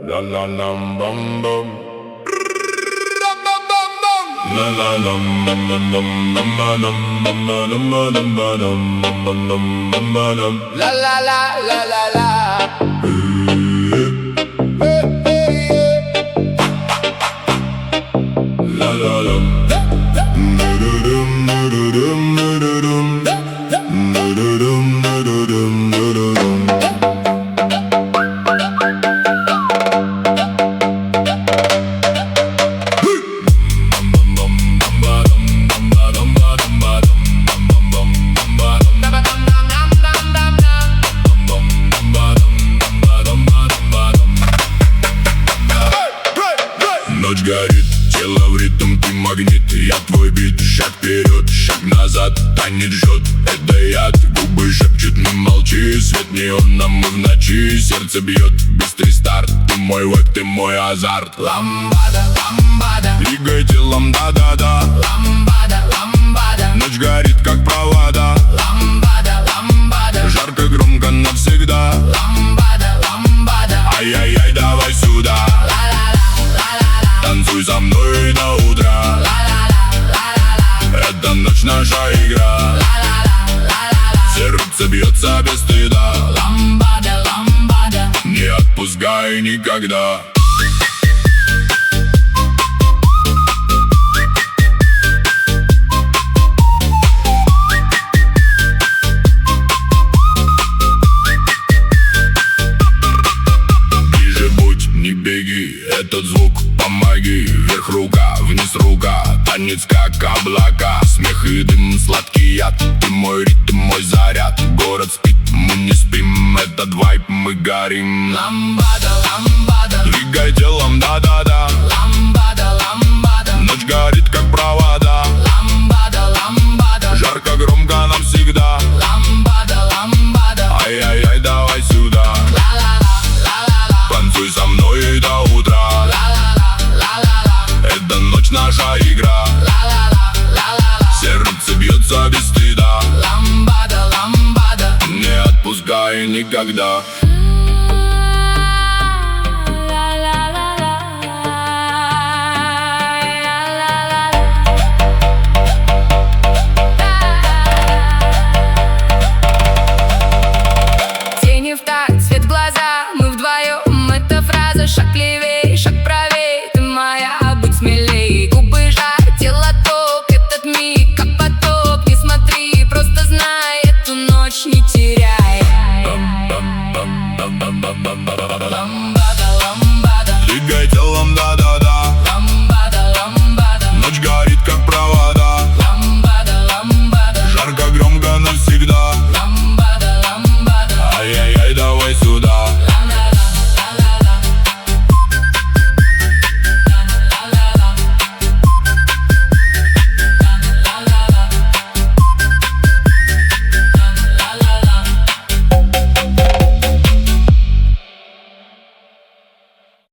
La la lam bum bum. La la lam bum bum bum bum bum bum bum. La la la la la la. La la lam. Ночь горит, тело в ритм, ты магнит. Я твой бит, шаг вперед, шаг назад. Танец жжет, это яд. Губы шепчут, не молчи. Свет неона, мы в ночи. Сердце бьет, быстрый старт. Ты мой вайб, ты мой азарт. Ламбада, ламбада, Двигай телом, да-да-да. ламбада, ламбада, Ночь горит, как провода. ламбада, ламбада, Жарко, громко, навсегда. ламбада, ламбада. Ай-яй-яй, давай сюда. Танцуй со мной до утра. Это ночь, наша игра. Сердце бьется без стыда. Ламбада, ламбада, Не отпускай никогда. Ближе будь, не беги, этот звук помоги. Вверх рука, вниз рука, танец как облака. Смех и дым, сладкий яд. Ты мой ритм, мой заряд. Город спит, мы не спим. Этот вайб, мы горим. ламбада, ламбада, Двигай телом, да-да-да. ламбада, ламбада, Ночь горит, как провода. ламбада, ламбада, Жарко, громко, навсегда. ламбада, ламбада. Ай-яй-яй, давай сюда. Танцуй со мной до утра. Это ночь, наша игра. Сердце бьется без стыда. Ламбада, ламбада, Не отпускай никогда. тени в такт, свет в глаза, мы вдвоем, это фраза. Шаг левей, шаг правей, ты моя, будь смелей. Губы жар, тело ток, этот миг как поток. Не смотри, просто знай, эту ночь не теряй. Ламбада, ламбада, Двигай телом, да